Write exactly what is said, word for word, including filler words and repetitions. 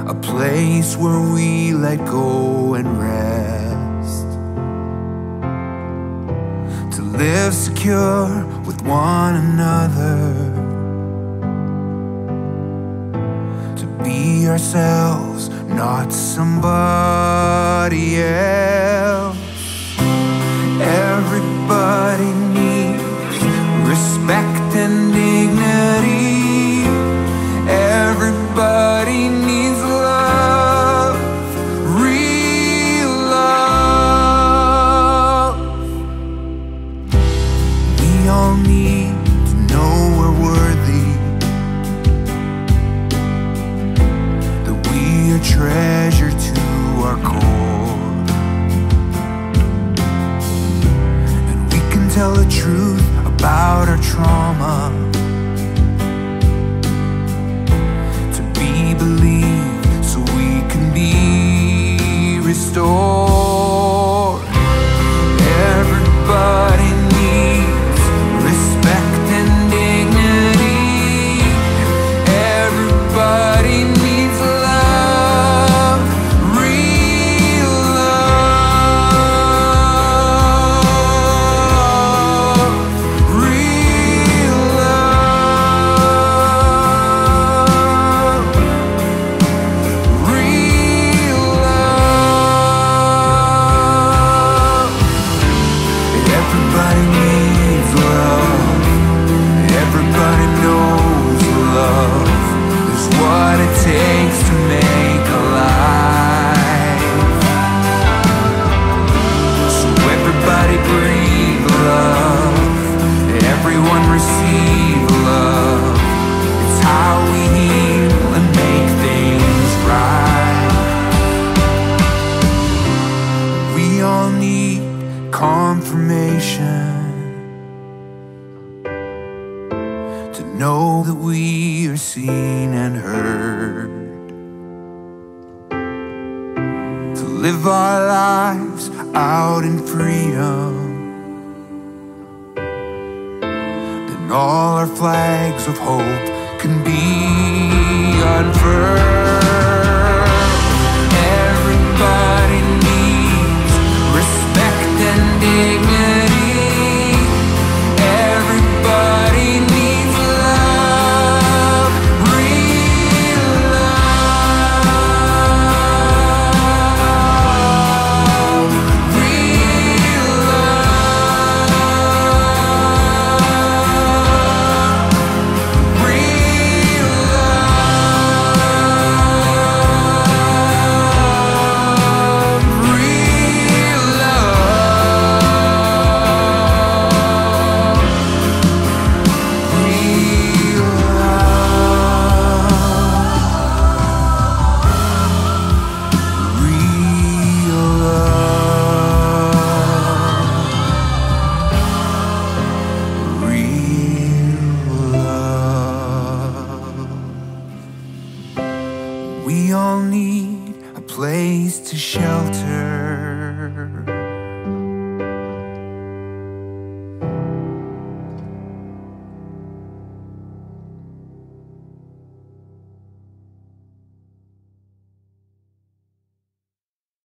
a place where we let go and rest, to live secure with one another, to be ourselves, not somebody else. Everybody needs respect and dignity. Everybody needs love, real love. We all need to know we're worthy, that we are treasure to our core, and we can tell the truth about our trauma, believe so we can be restored. Everybody needs respect and dignity. Everybody needs love, real love, real love. Everybody needs love. Everybody knows love is what it takes to make a life. So everybody breathe love. Everyone receive love. It's how we heal and make things right. We all need confirmation to know that we are seen and heard, to live our lives out in freedom, then all our flags of hope can be unfurled. Everybody needs respect and dignity. Everybody needs love, real love, real love, real love, real We all need a place to shelter,